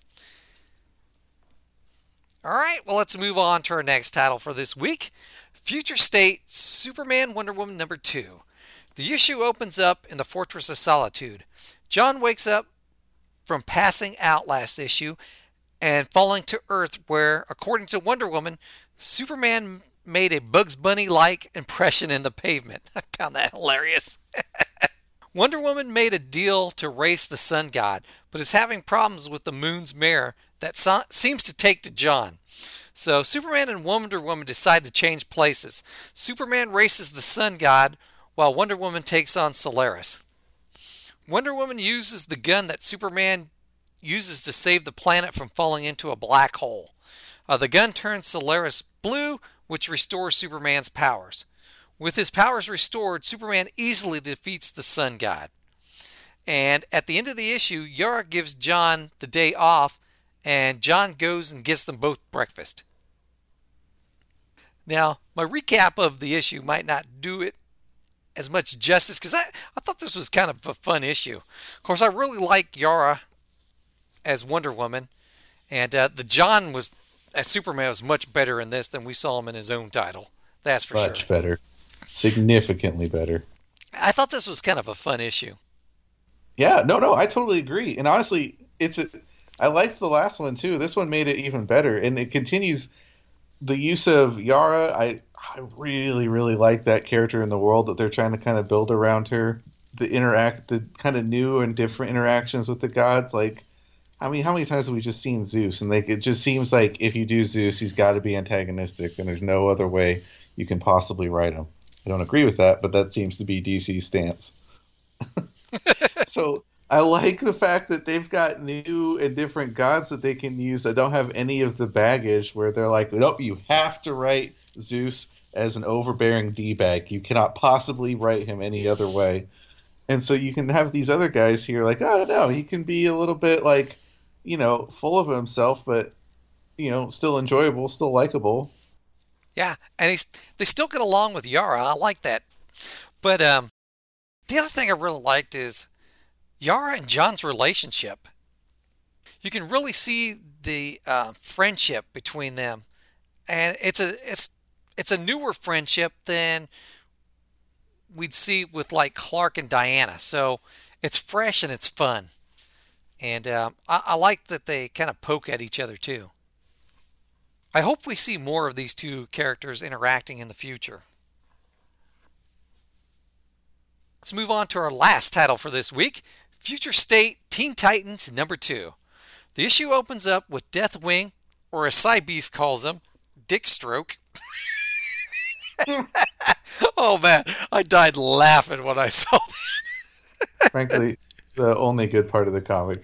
All right, well, let's move on to our next title for this week. Future State Superman Wonder Woman number two. The issue opens up in the Fortress of Solitude. John wakes up from passing out last issue and falling to Earth where, according to Wonder Woman, Superman made a Bugs Bunny-like impression in the pavement. I found that hilarious. Wonder Woman made a deal to race the sun god, but is having problems with the moon's mare that so- seems to take to John. So Superman and Wonder Woman decide to change places. Superman races the sun god while Wonder Woman takes on Solaris. Wonder Woman uses the gun that Superman uses to save the planet from falling into a black hole. Uh, the gun turns Solaris blue, which restores Superman's powers. With his powers restored, Superman easily defeats the sun god. And at the end of the issue, Yara gives John the day off, and John goes and gets them both breakfast. Now, my recap of the issue might not do it as much justice, because I, I thought this was kind of a fun issue. Of course, I really like Yara as Wonder Woman, and uh, the John was as Superman was much better in this than we saw him in his own title. That's for much sure. Much better. Significantly better. I thought this was kind of a fun issue. Yeah, no, no, I totally agree. And honestly, it's a, I liked the last one too. This one made it even better, and it continues the use of Yara. I I really, really like that character in the world that they're trying to kind of build around her. The interact, the kind of new and different interactions with the gods. Like, I mean, how many times have we just seen Zeus? And like, it just seems like if you do Zeus, he's got to be antagonistic, and there's no other way you can possibly write him. I don't agree with that, but that seems to be D C's stance. So I like the fact that they've got new and different gods that they can use that don't have any of the baggage where they're like, nope, you have to write Zeus as an overbearing D-bag. You cannot possibly write him any other way. And so you can have these other guys here like, oh, no, he can be a little bit like, you know, full of himself, but, you know, still enjoyable, still likable. Yeah, and he's, they still get along with Yara. I like that. But um, the other thing I really liked is Yara and John's relationship. You can really see the uh, friendship between them, and it's a it's it's a newer friendship than we'd see with like Clark and Diana. So it's fresh and it's fun, and um, I, I like that they kind of poke at each other too. I hope we see more of these two characters interacting in the future. Let's move on to our last title for this week, Future State Teen Titans number two. The issue opens up with Deathwing, or as Cybeast calls him, Dick Stroke. Oh man, I died laughing when I saw that. Frankly, the only good part of the comic.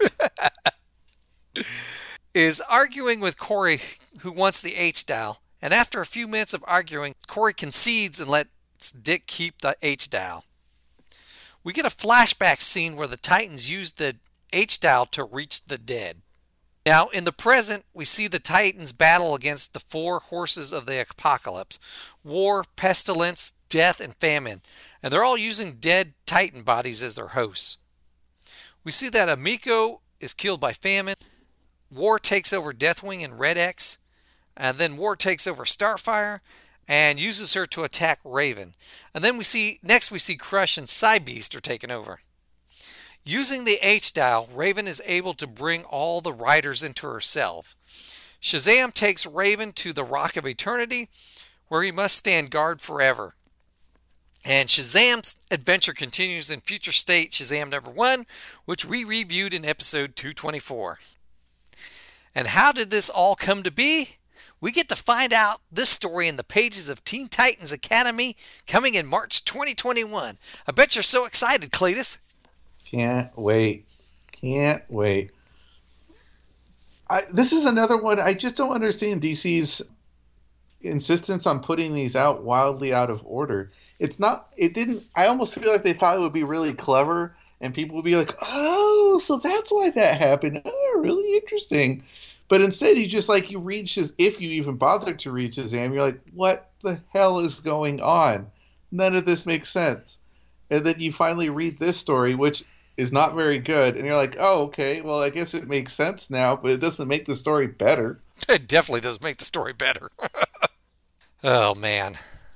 Is arguing with Corey, who wants the H-Dial, and after a few minutes of arguing, Corey concedes and lets Dick keep the H-Dial. We get a flashback scene where the Titans use the H-Dial to reach the dead. Now, in the present, we see the Titans battle against the four horses of the apocalypse: war, pestilence, death, and famine. And they're all using dead Titan bodies as their hosts. We see that Amiko is killed by famine. War takes over Deathwing and Red X. And then War takes over Starfire and uses her to attack Raven. And then we see, next we see Crush and Cybeast are taken over. Using the H-Dial, Raven is able to bring all the riders into herself. Shazam takes Raven to the Rock of Eternity, where he must stand guard forever. And Shazam's adventure continues in Future State Shazam number one, which we reviewed in episode two twenty-four. And how did this all come to be? We get to find out this story in the pages of Teen Titans Academy coming in March twenty twenty-one. I bet you're so excited, Cletus. Can't wait. Can't wait. I, this is another one. I just don't understand D C's insistence on putting these out wildly out of order. It's not, it didn't, I almost feel like they thought it would be really clever and people would be like, oh, so that's why that happened. Oh, really interesting. But instead, you just like you read Shaz- if you even bother to read Shazam, you're like, what the hell is going on? None of this makes sense. And then you finally read this story, which is not very good, and you're like, oh, okay, well, I guess it makes sense now, but it doesn't make the story better. It definitely does make the story better. Oh, man.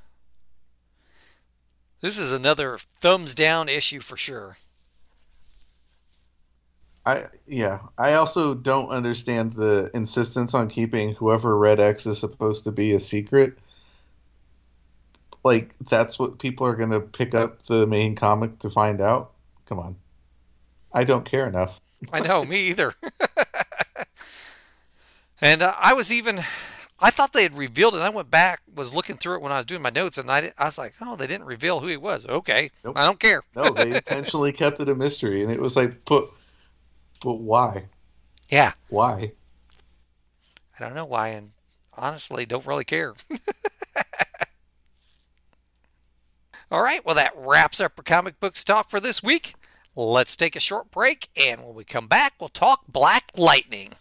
This is another thumbs down issue for sure. I yeah. I also don't understand the insistence on keeping whoever Red X is supposed to be a secret. Like, that's what people are going to pick up the main comic to find out? Come on. I don't care enough. I know, me either. And uh, I was even, I thought they had revealed it. I went back, was looking through it when I was doing my notes, and I, I was like, oh, they didn't reveal who he was. Okay, nope. I don't care. No, they intentionally kept it a mystery, and it was like, but, but why? Yeah. Why? I don't know why, and honestly, don't really care. All right, well, that wraps up our comic books talk for this week. Let's take a short break, and when we come back, we'll talk Black Lightning.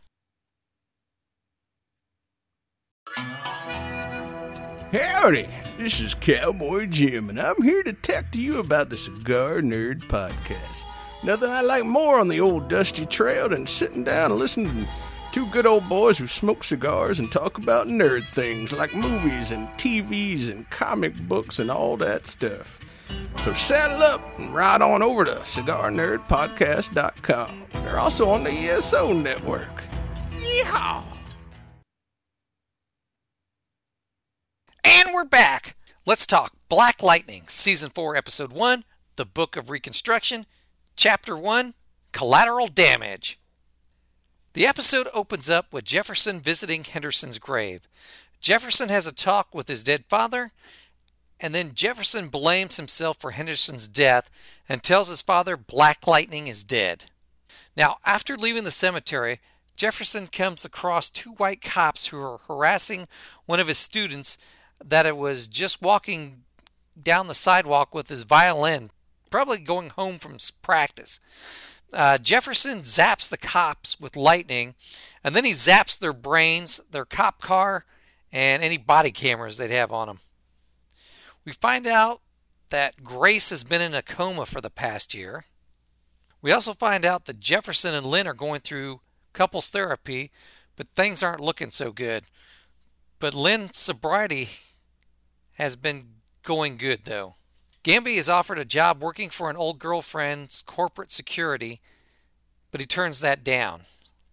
Howdy, this is Cowboy Jim, and I'm here to talk to you about the Cigar Nerd Podcast. Nothing I like more on the old dusty trail than sitting down and listening to two good old boys who smoke cigars and talk about nerd things like movies and T Vs and comic books and all that stuff. So saddle up and ride on over to cigar nerd podcast dot com. They're also on the E S O network. Yeehaw! And we're back. Let's talk Black Lightning, Season four, Episode one, The Book of Reconstruction, Chapter one, Collateral Damage. The episode opens up with Jefferson visiting Henderson's grave. Jefferson has a talk with his dead father, and then Jefferson blames himself for Henderson's death and tells his father Black Lightning is dead. Now, after leaving the cemetery, Jefferson comes across two white cops who are harassing one of his students that it was just walking down the sidewalk with his violin, probably going home from practice. Uh, Jefferson zaps the cops with lightning, and then he zaps their brains, their cop car, and any body cameras they'd have on them. We find out that Grace has been in a coma for the past year. We also find out that Jefferson and Lynn are going through couples therapy, but things aren't looking so good. But Lynn's sobriety has been going good, though. Gamby is offered a job working for an old girlfriend's corporate security, but he turns that down.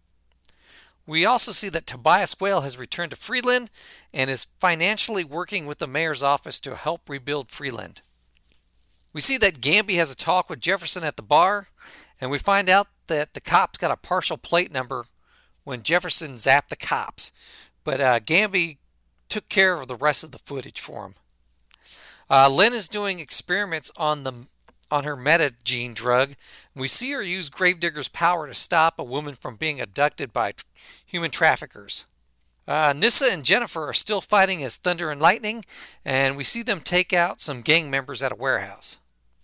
We also see that Tobias Whale has returned to Freeland and is financially working with the mayor's office to help rebuild Freeland. We see that Gamby has a talk with Jefferson at the bar, and we find out that the cops got a partial plate number when Jefferson zapped the cops, but uh, Gamby took care of the rest of the footage for him. Uh, Lynn is doing experiments on the on her metagene drug. We see her use Gravedigger's power to stop a woman from being abducted by tr- human traffickers. Uh, Nyssa and Jennifer are still fighting as Thunder and Lightning, and we see them take out some gang members at a warehouse.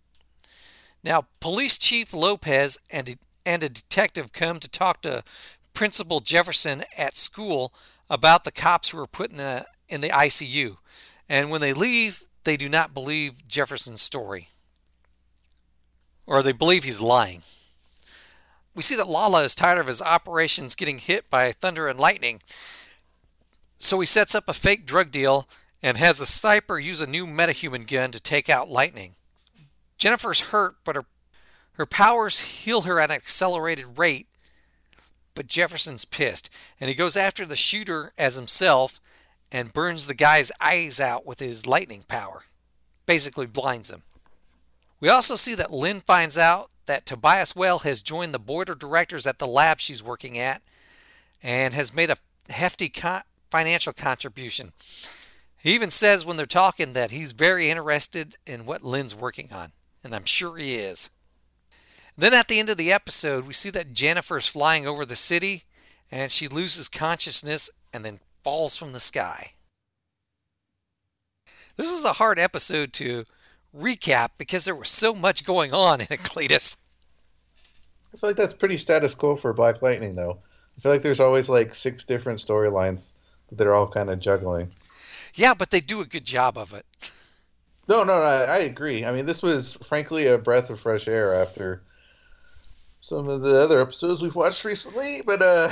Now, Police Chief Lopez and a, and a detective come to talk to Principal Jefferson at school about the cops who were put in the in the I C U. And when they leave, they do not believe Jefferson's story. Or they believe he's lying. We see that Lala is tired of his operations getting hit by Thunder and Lightning. So he sets up a fake drug deal and has a sniper use a new metahuman gun to take out Lightning. Jennifer's hurt, but her, her powers heal her at an accelerated rate. But Jefferson's pissed, and he goes after the shooter as himself and burns the guy's eyes out with his lightning power. Basically blinds him. We also see that Lynn finds out that Tobias Whale has joined the board of directors at the lab she's working at and has made a hefty con- financial contribution. He even says when they're talking that he's very interested in what Lynn's working on, and I'm sure he is. Then at the end of the episode, we see that Jennifer's flying over the city and she loses consciousness and then falls from the sky. This is a hard episode to recap because there was so much going on in it, Cletus. I feel like that's pretty status quo for Black Lightning, though. I feel like there's always like six different storylines that they're all kind of juggling. Yeah, but they do a good job of it. No, no, no, I, I agree. I mean, this was frankly a breath of fresh air after some of the other episodes we've watched recently, but uh,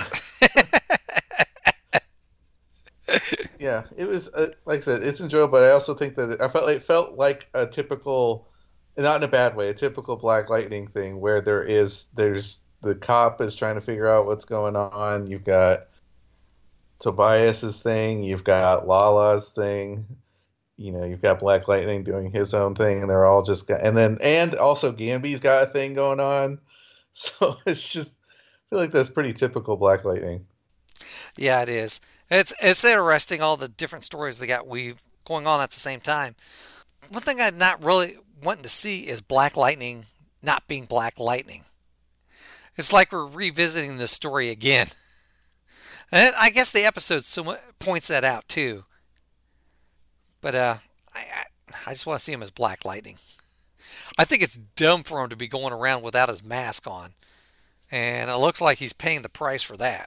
yeah, it was uh, like I said, it's enjoyable. But I also think that it, I felt like, it felt like a typical, not in a bad way, a typical Black Lightning thing where there is there's the cop is trying to figure out what's going on. You've got Tobias's thing, you've got Lala's thing. You know, you've got Black Lightning doing his own thing, and they're all just got, and then and also Gamby's got a thing going on. So it's just, I feel like that's pretty typical Black Lightning. Yeah, it is. It's it's interesting all the different stories they got weave going on at the same time. One thing I'm not really wanting to see is Black Lightning not being Black Lightning. It's like we're revisiting this story again. And I guess the episode somewhat points that out too. But uh, I, I, I just want to see him as Black Lightning. I think it's dumb for him to be going around without his mask on. And it looks like he's paying the price for that.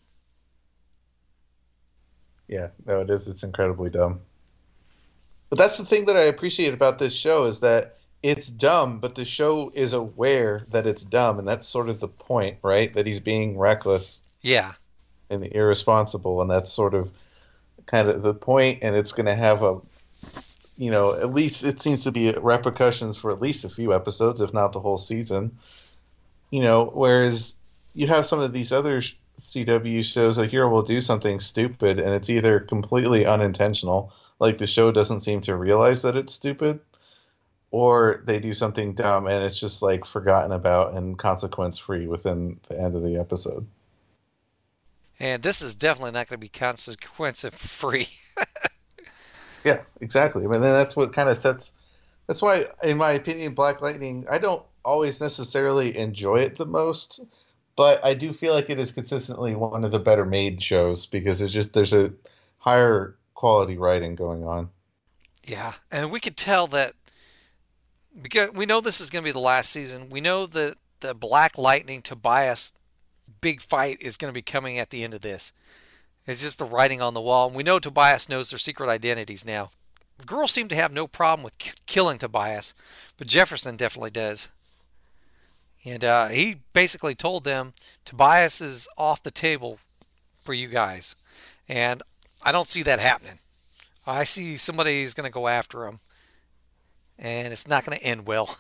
Yeah, no, it is. It's incredibly dumb. But that's the thing that I appreciate about this show is that it's dumb, but the show is aware that it's dumb. And that's sort of the point, right? That he's being reckless. Yeah. And irresponsible. And that's sort of kind of the point, and it's going to have a, you know, at least it seems to be repercussions for at least a few episodes, if not the whole season. You know, whereas you have some of these other C W shows, a hero will do something stupid, and it's either completely unintentional, like the show doesn't seem to realize that it's stupid, or they do something dumb, and it's just like forgotten about and consequence-free within the end of the episode. And this is definitely not going to be consequence-free. Yeah, exactly. I mean, then that's what kind of sets... That's why, in my opinion, Black Lightning, I don't always necessarily enjoy it the most, but I do feel like it is consistently one of the better made shows because it's just there's a higher quality writing going on. Yeah, and we could tell that because we know this is going to be the last season. We know that the Black Lightning Tobias big fight is going to be coming at the end of this. It's just the writing on the wall. And we know Tobias knows their secret identities now. The girls seem to have no problem with k- killing Tobias, but Jefferson definitely does. And uh, he basically told them, Tobias is off the table for you guys. And I don't see that happening. I see somebody's going to go after him. And it's not going to end well.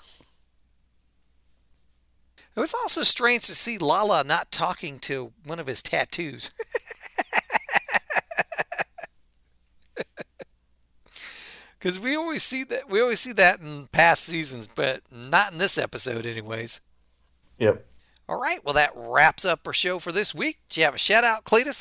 It was also strange to see Lala not talking to one of his tattoos. Because we always see that we always see that in past seasons, but not in this episode, anyways. Yep. All right. Well, that wraps up our show for this week. Do you have a shout out, Cletus?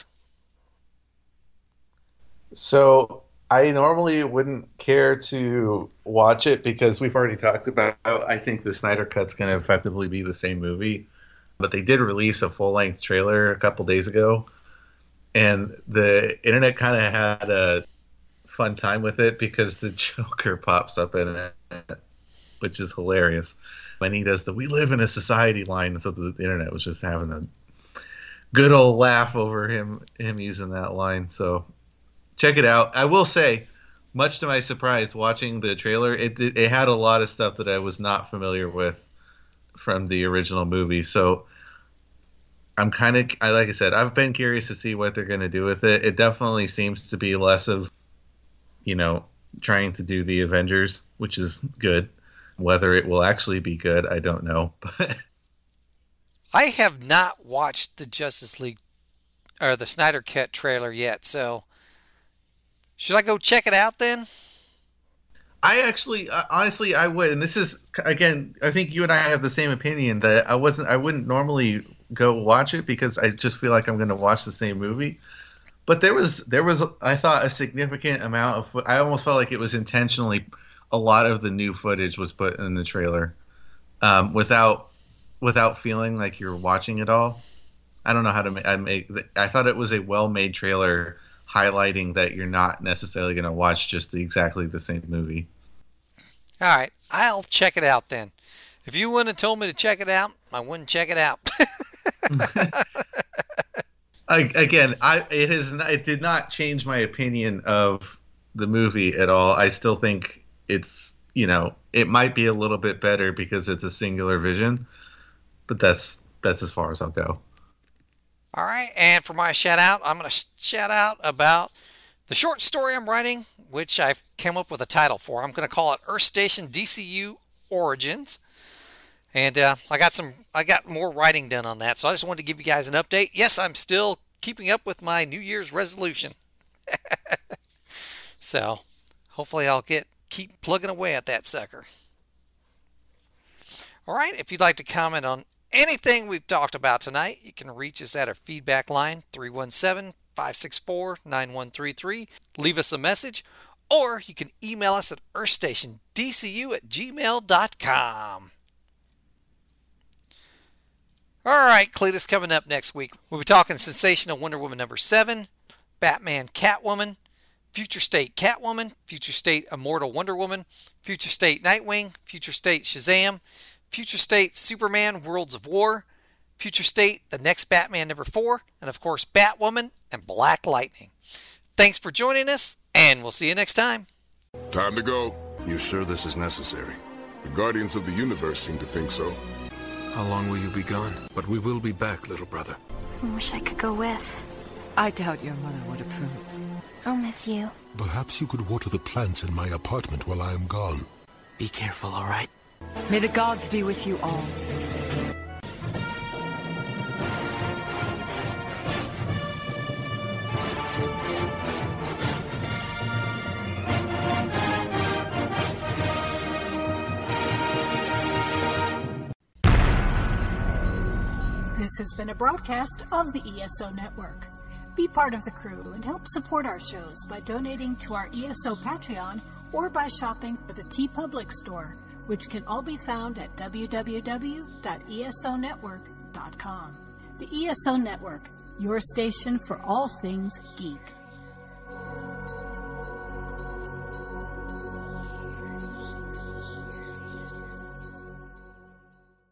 So I normally wouldn't care to watch it because we've already talked about how I think the Snyder Cut's going to effectively be the same movie. But they did release a full-length trailer a couple days ago, and the internet kind of had a fun time with it because the Joker pops up in it, which is hilarious. When he does the "We live in a society" line, and so the internet was just having a good old laugh over him him using that line. So check it out. I will say, much to my surprise, watching the trailer, it it had a lot of stuff that I was not familiar with from the original movie. So I'm kind of, I like I said, I've been curious to see what they're going to do with it. It definitely seems to be less of, you know, trying to do the Avengers, which is good. Whether it will actually be good, I don't know. But I have not watched the Justice League or the Snyder Cut trailer yet, so should I go check it out then? I actually, uh, honestly, I would. And this is, again, I think you and I have the same opinion that I wasn't, I wouldn't normally go watch it because I just feel like I'm going to watch the same movie. But there was, there was, I thought, a significant amount of, I almost felt like it was intentionally, a lot of the new footage was put in the trailer um, without, without feeling like you're watching it all. I don't know how to make, I make, I thought it was a well-made trailer highlighting that you're not necessarily going to watch just the, exactly the same movie. All right, I'll check it out then. If you wouldn't have told me to check it out, I wouldn't check it out. I, again, I it has not, it did not change my opinion of the movie at all. I still think it's, you know, it might be a little bit better because it's a singular vision, but that's that's as far as I'll go. All right, and for my shout out, I'm going to shout out about the short story I'm writing, which I've come up with a title for. I'm going to call it Earth Station D C U Origins. And uh, I got some, I got more writing done on that, so I just wanted to give you guys an update. Yes, I'm still keeping up with my New Year's resolution. So, hopefully I'll get keep plugging away at that sucker. All right, if you'd like to comment on anything we've talked about tonight, you can reach us at our feedback line, three one seven, five six four, nine one three three. Leave us a message, or you can email us at earthstationdcu at gmail dot com. All right, Cletus, coming up next week, we'll be talking Sensational Wonder Woman number seven, Batman Catwoman, Future State Catwoman, Future State Immortal Wonder Woman, Future State Nightwing, Future State Shazam, Future State Superman Worlds of War, Future State The Next Batman number four, and of course Batwoman and Black Lightning. Thanks for joining us, and we'll see you next time. Time to go. You sure this is necessary? The Guardians of the Universe seem to think so. How long will you be gone? But we will be back, little brother. I wish I could go with. I doubt your mother would approve. I'll miss you. Perhaps you could water the plants in my apartment while I am gone. Be careful, all right? May the gods be with you all. This has been a broadcast of the E S O Network. Be part of the crew and help support our shows by donating to our E S O Patreon or by shopping at the TeePublic store, which can all be found at w w w dot e s o network dot com. The E S O Network, your station for all things geek.